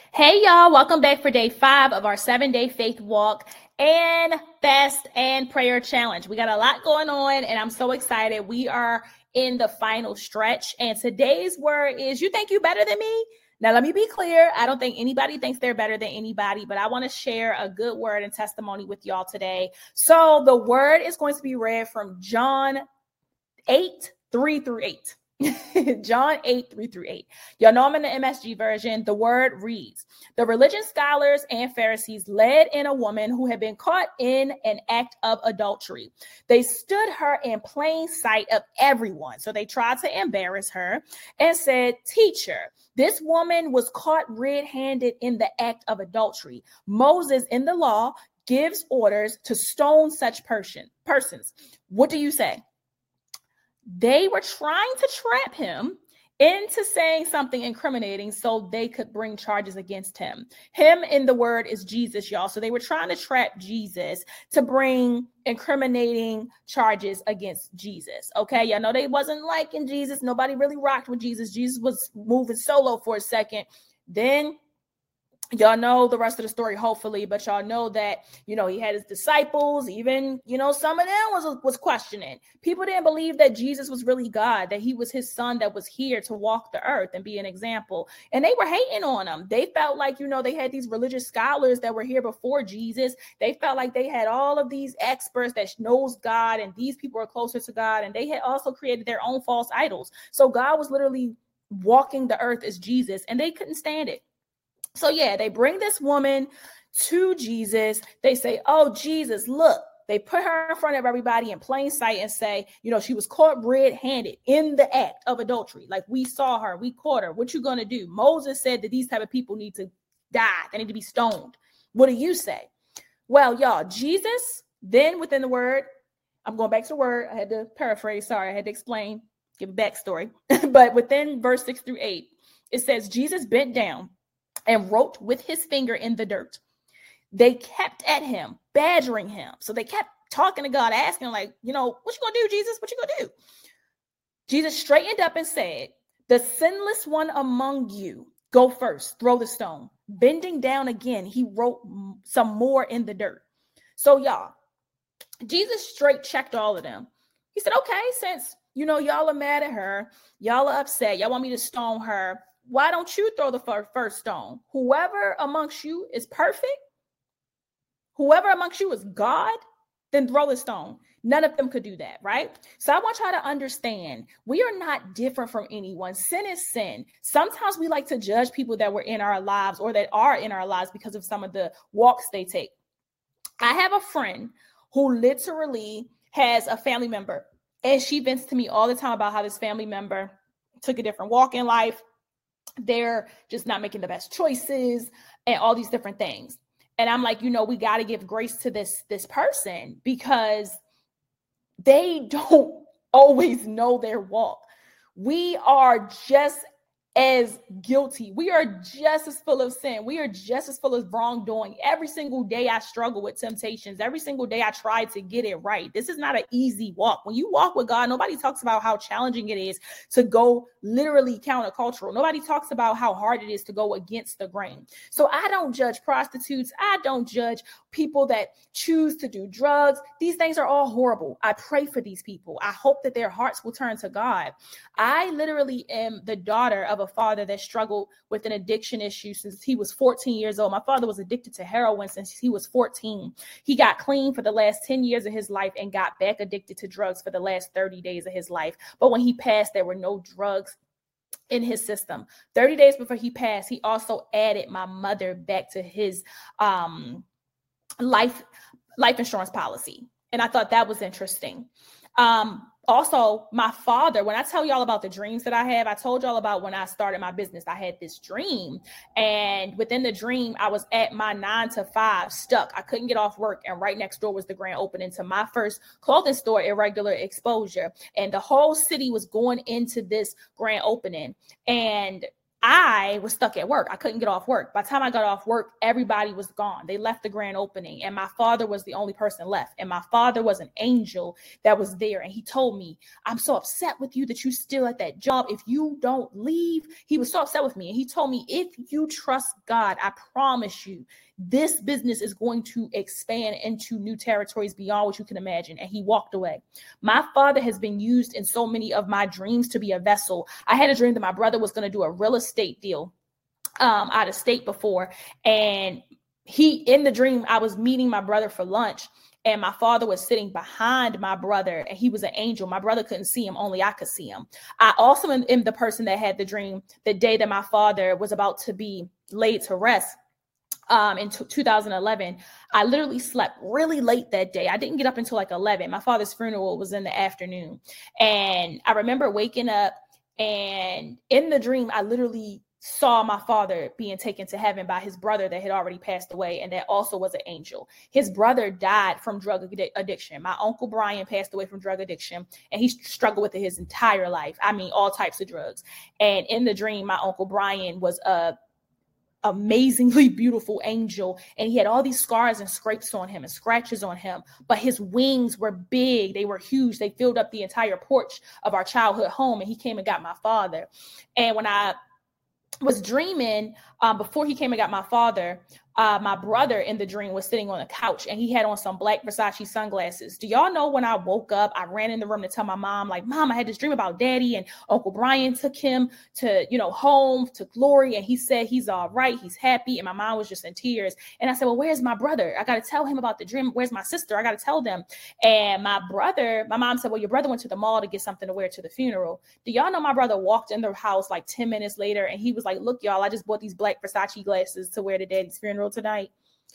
Hey y'all, welcome back for day 5 of our 7-day faith walk and fast and prayer challenge. We got a lot going on and I'm so excited. We are in the final stretch and today's word is you think you better than me? Now, let me be clear. I don't think anybody thinks they're better than anybody, but I want to share a good word and testimony with y'all today. So the word is going to be read from John 8, 3 through 8. John 8, 3 through 8. Y'all know I'm in the MSG version. The word reads, the religious scholars and Pharisees led in a woman who had been caught in an act of adultery. They stood her in plain sight of everyone. So they tried to embarrass her and said, Teacher, this woman was caught red-handed in the act of adultery. Moses in the law gives orders to stone such persons. What do you say? They were trying to trap him into saying something incriminating so they could bring charges against him. Him in the word is Jesus, y'all. So they were trying to trap Jesus to bring incriminating charges against Jesus. Okay, y'all know they wasn't liking Jesus. Nobody really rocked with Jesus. Jesus was moving solo for a second. Then y'all know the rest of the story, hopefully, but y'all know that, he had his disciples, even, some of them was questioning. People didn't believe that Jesus was really God, that he was his son that was here to walk the earth and be an example. And they were hating on him. They felt like, they had these religious scholars that were here before Jesus. They felt like they had all of these experts that knows God, and these people are closer to God. And they had also created their own false idols. So God was literally walking the earth as Jesus, and they couldn't stand it. So they bring this woman to Jesus. They say, oh, Jesus, look. They put her in front of everybody in plain sight and say, she was caught red-handed in the act of adultery. Like, we saw her, we caught her. What you going to do? Moses said that these type of people need to die. They need to be stoned. What do you say? Well, y'all, Jesus, then within the word, I'm going back to the word. I had to paraphrase. Sorry, I had to explain, give a backstory. But within verse 6 through 8, it says, Jesus bent down and wrote with his finger in the dirt. They kept at him, badgering him. So they kept talking to God, asking like, what you going to do, Jesus? What you going to do? Jesus straightened up and said, the sinless one among you, go first, throw the stone. Bending down again, he wrote some more in the dirt. So y'all, Jesus straight checked all of them. He said, okay, since, y'all are mad at her, y'all are upset, y'all want me to stone her, why don't you throw the first stone? Whoever amongst you is perfect, whoever amongst you is God, then throw the stone. None of them could do that, right? So I want y'all to understand, we are not different from anyone. Sin is sin. Sometimes we like to judge people that were in our lives or that are in our lives because of some of the walks they take. I have a friend who literally has a family member, and she vents to me all the time about how this family member took a different walk in life. They're just not making the best choices and all these different things. And I'm like, we got to give grace to this person because they don't always know their walk. We are just as guilty. We are just as full of sin. We are just as full of wrongdoing. Every single day I struggle with temptations. Every single day I try to get it right. This is not an easy walk. When you walk with God, nobody talks about how challenging it is to go literally countercultural. Nobody talks about how hard it is to go against the grain. So I don't judge prostitutes. I don't judge people that choose to do drugs. These things are all horrible. I pray for these people. I hope that their hearts will turn to God. I literally am the daughter of a father that struggled with an addiction issue since he was 14 years old. My father was addicted to heroin since he was 14. He got clean for the last 10 years of his life and got back addicted to drugs for the last 30 days of his life. But when he passed, there were no drugs in his system. 30 days before he passed, he also added my mother back to his life insurance policy. And I thought that was interesting. Also, my father, when I tell y'all about the dreams that I have, I told y'all about when I started my business, I had this dream. And within the dream, I was at my 9 to 5 stuck. I couldn't get off work. And right next door was the grand opening to my first clothing store, Irregular Exposure. And the whole city was going into this grand opening. And I was stuck at work. I couldn't get off work. By the time I got off work, everybody was gone. They left the grand opening, and my father was the only person left. And my father was an angel that was there. And he told me, I'm so upset with you that you still at that job. If you don't leave, he was so upset with me. And he told me, if you trust God, I promise you, this business is going to expand into new territories beyond what you can imagine. And he walked away. My father has been used in so many of my dreams to be a vessel. I had a dream that my brother was going to do a real estate deal out of state before. And in the dream, I was meeting my brother for lunch. And my father was sitting behind my brother, and he was an angel. My brother couldn't see him, only I could see him. I also am the person that had the dream the day that my father was about to be laid to rest. In 2011, I literally slept really late that day. I didn't get up until like 11. My father's funeral was in the afternoon. And I remember waking up, and in the dream, I literally saw my father being taken to heaven by his brother that had already passed away, and that also was an angel. His brother died from drug addiction. My Uncle Brian passed away from drug addiction, and he struggled with it his entire life. I mean, all types of drugs. And in the dream, my Uncle Brian was a amazingly beautiful angel, and he had all these scars and scrapes on him and scratches on him, but his wings were big. They were huge. They filled up the entire porch of our childhood home, and he came and got my father. And when I was dreaming, before he came and got my father, my brother in the dream was sitting on a couch, and he had on some black Versace sunglasses. Do y'all know when I woke up, I ran in the room to tell my mom, like, Mom, I had this dream about Daddy, and Uncle Brian took him to, home to glory. And he said he's all right. He's happy. And my mom was just in tears. And I said, well, where's my brother? I got to tell him about the dream. Where's my sister? I got to tell them. And my mom said, well, your brother went to the mall to get something to wear to the funeral. Do y'all know my brother walked in the house like 10 minutes later, and he was like, look, y'all, I just bought these black Versace glasses to wear to Daddy's funeral today.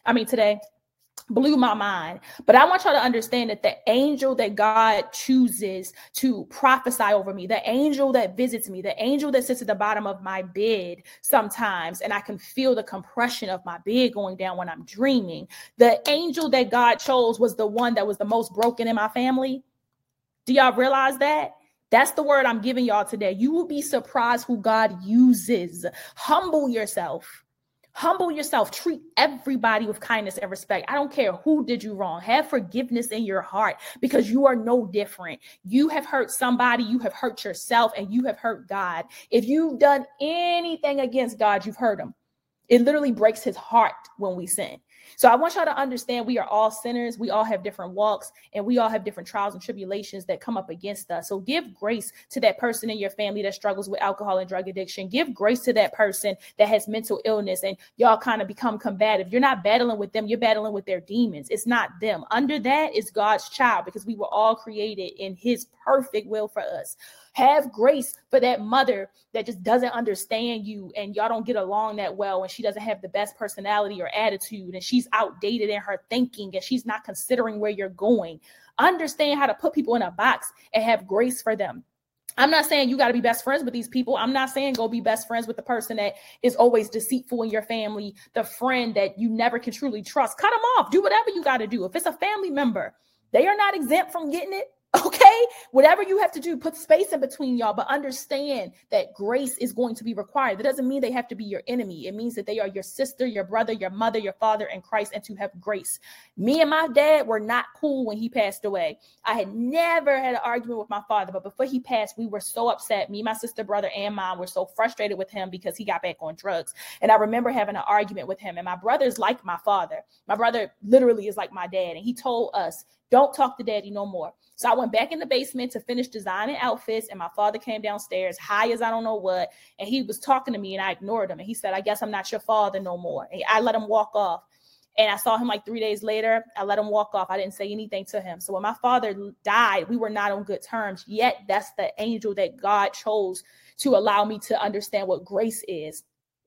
Blew my mind. But I want y'all to understand that the angel that God chooses to prophesy over me, the angel that visits me, the angel that sits at the bottom of my bed sometimes, and I can feel the compression of my bed going down when I'm dreaming. The angel that God chose was the one that was the most broken in my family. Do y'all realize that? That's the word I'm giving y'all today. You will be surprised who God uses. Humble yourself. Humble yourself. Treat everybody with kindness and respect. I don't care who did you wrong. Have forgiveness in your heart, because you are no different. You have hurt somebody, you have hurt yourself, and you have hurt God. If you've done anything against God, you've hurt him. It literally breaks his heart when we sin. So I want y'all to understand we are all sinners. We all have different walks, and we all have different trials and tribulations that come up against us. So give grace to that person in your family that struggles with alcohol and drug addiction. Give grace to that person that has mental illness, and y'all kind of become combative. You're not battling with them. You're battling with their demons. It's not them. Under that is God's child, because we were all created in his perfect will for us. Have grace for that mother that just doesn't understand you, and y'all don't get along that well, and she doesn't have the best personality or attitude, and she's outdated in her thinking, and she's not considering where you're going. Understand how to put people in a box and have grace for them. I'm not saying you got to be best friends with these people. I'm not saying go be best friends with the person that is always deceitful in your family, the friend that you never can truly trust. Cut them off. Do whatever you got to do. If it's a family member, they are not exempt from getting it. Okay, whatever you have to do, put space in between y'all, but understand that grace is going to be required. That doesn't mean they have to be your enemy. It means that they are your sister, your brother, your mother, your father in Christ, and to have grace. Me and my dad were not cool when he passed away. I had never had an argument with my father, but before he passed, we were so upset. Me, my sister, brother, and mom were so frustrated with him because he got back on drugs. And I remember having an argument with him, and my brother's like my father. My brother literally is like my dad, and he told us, don't talk to Daddy no more. So I went back in the basement to finish designing outfits, and my father came downstairs high as I don't know what, and he was talking to me, and I ignored him. And he said, I guess I'm not your father no more. And I let him walk off. And I saw him like 3 days later. I let him walk off. I didn't say anything to him. So when my father died, we were not on good terms. Yet that's the angel that God chose to allow me to understand what grace is.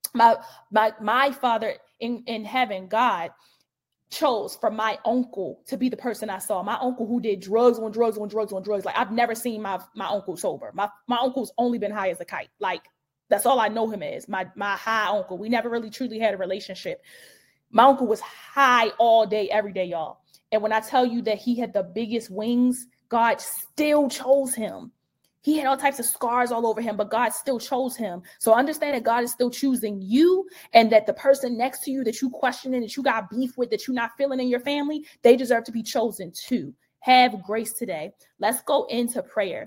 My father in heaven, God, chose for my uncle to be the person I saw. My uncle who did drugs on drugs on drugs on drugs. Like, I've never seen my uncle sober. My uncle's only been high as a kite. Like, that's all I know him as. My high uncle. We never really truly had a relationship. My uncle was high all day, every day, y'all. And when I tell you that he had the biggest wings, God still chose him. He had all types of scars all over him, but God still chose him. So understand that God is still choosing you, and that the person next to you that you questioning, that you got beef with, that you're not feeling in your family, they deserve to be chosen too. Have grace today. Let's go into prayer.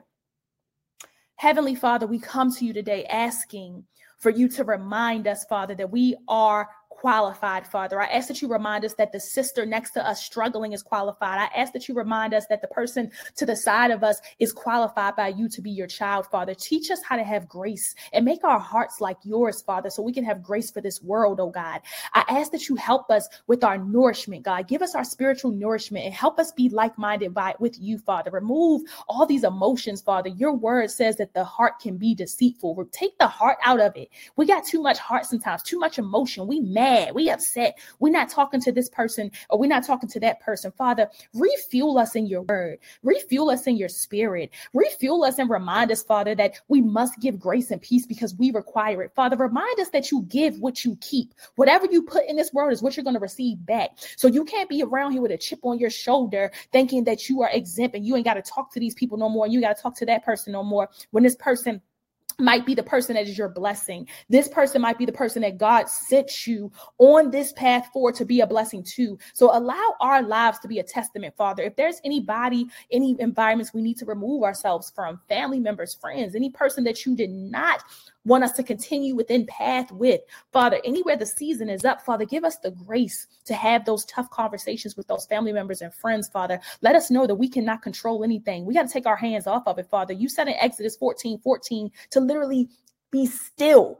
Heavenly Father, we come to you today asking for you to remind us, Father, that we are qualified, Father. I ask that you remind us that the sister next to us struggling is qualified. I ask that you remind us that the person to the side of us is qualified by you to be your child, Father. Teach us how to have grace and make our hearts like yours, Father, so we can have grace for this world, oh God. I ask that you help us with our nourishment, God. Give us our spiritual nourishment and help us be like-minded with you, Father. Remove all these emotions, Father. Your word says that the heart can be deceitful. Take the heart out of it. We got too much heart sometimes, too much emotion. We mad. We upset. We're not talking to this person, or we're not talking to that person. Father, refuel us in your word. Refuel us in your spirit. Refuel us and remind us, Father, that we must give grace and peace because we require it. Father, remind us that you give what you keep. Whatever you put in this world is what you're going to receive back. So you can't be around here with a chip on your shoulder thinking that you are exempt and you ain't got to talk to these people no more. And you got to talk to that person no more, when this person might be the person that is your blessing. This person might be the person that God sent you on this path forward to be a blessing to. So allow our lives to be a testament, Father. If there's anybody, any environments we need to remove ourselves from, family members, friends, any person that you did not want us to continue within path with, Father, anywhere the season is up, Father, give us the grace to have those tough conversations with those family members and friends, Father. Let us know that we cannot control anything. We got to take our hands off of it, Father. You said in Exodus 14:14 to literally be still.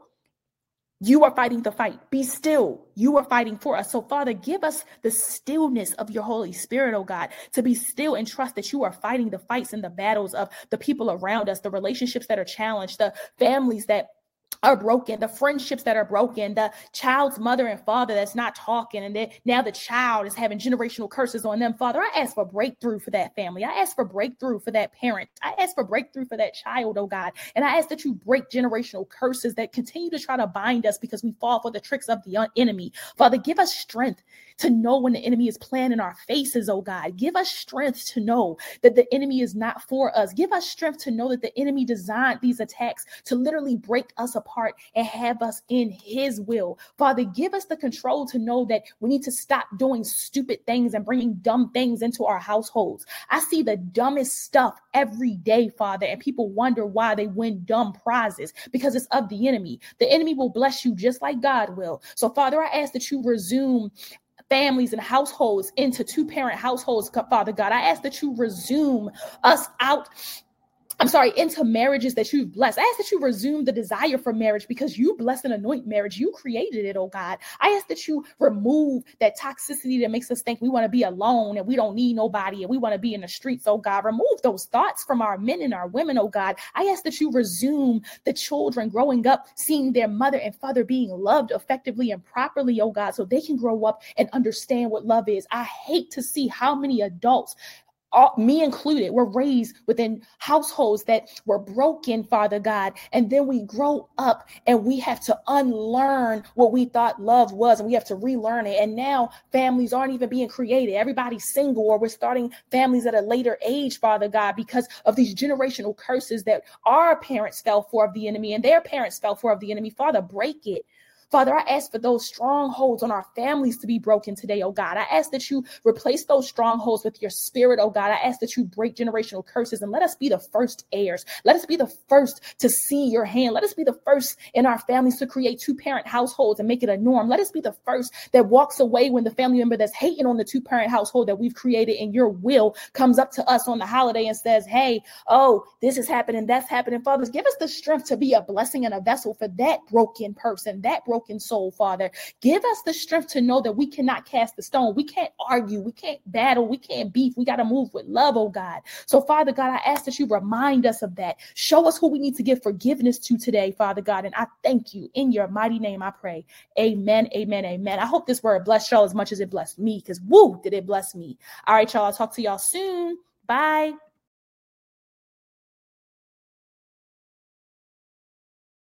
You are fighting the fight. Be still. You are fighting for us. So, Father, give us the stillness of your Holy Spirit, oh God, to be still and trust that you are fighting the fights and the battles of the people around us, the relationships that are challenged, the families that are broken, the friendships that are broken, the child's mother and father that's not talking, and then now the child is having generational curses on them. Father, I ask for breakthrough for that family. I ask for breakthrough for that parent. I ask for breakthrough for that child, oh God. And I ask that you break generational curses that continue to try to bind us because we fall for the tricks of the enemy. Father, give us strength to know when the enemy is playing in our faces, oh God. Give us strength to know that the enemy is not for us. Give us strength to know that the enemy designed these attacks to literally break us apart and have us in his will. Father, give us the control to know that we need to stop doing stupid things and bringing dumb things into our households. I see the dumbest stuff every day, Father, and people wonder why they win dumb prizes, because it's of the enemy. The enemy will bless you just like God will. So, Father, I ask that you resume families and households into two-parent households, Father God. I ask that you resume us into marriages that you've blessed. I ask that you resume the desire for marriage because you bless and anoint marriage. You created it, oh God. I ask that you remove that toxicity that makes us think we want to be alone and we don't need nobody and we want to be in the streets, oh God. Remove those thoughts from our men and our women, oh God. I ask that you resume the children growing up, seeing their mother and father being loved effectively and properly, oh God, so they can grow up and understand what love is. I hate to see how many adults, me included, were raised within households that were broken, Father God. And then we grow up and we have to unlearn what we thought love was, and we have to relearn it. And now families aren't even being created. Everybody's single, or we're starting families at a later age, Father God, because of these generational curses that our parents fell for of the enemy and their parents fell for of the enemy. Father, break it. Father, I ask for those strongholds on our families to be broken today, oh God. I ask that you replace those strongholds with your spirit, oh God. I ask that you break generational curses and let us be the first heirs. Let us be the first to see your hand. Let us be the first in our families to create two-parent households and make it a norm. Let us be the first that walks away when the family member that's hating on the two-parent household that we've created in your will comes up to us on the holiday and says, hey, oh, this is happening, that's happening. Fathers, give us the strength to be a blessing and a vessel for that broken person, that broken soul, Father. Give us the strength to know that we cannot cast the stone. We can't argue. We can't battle. We can't beef. We got to move with love, oh God. So, Father God, I ask that you remind us of that. Show us who we need to give forgiveness to today, Father God. And I thank you. In your mighty name, I pray. Amen, amen, amen. I hope this word blessed y'all as much as it blessed me, because woo, did it bless me. All right, y'all. I'll talk to y'all soon. Bye.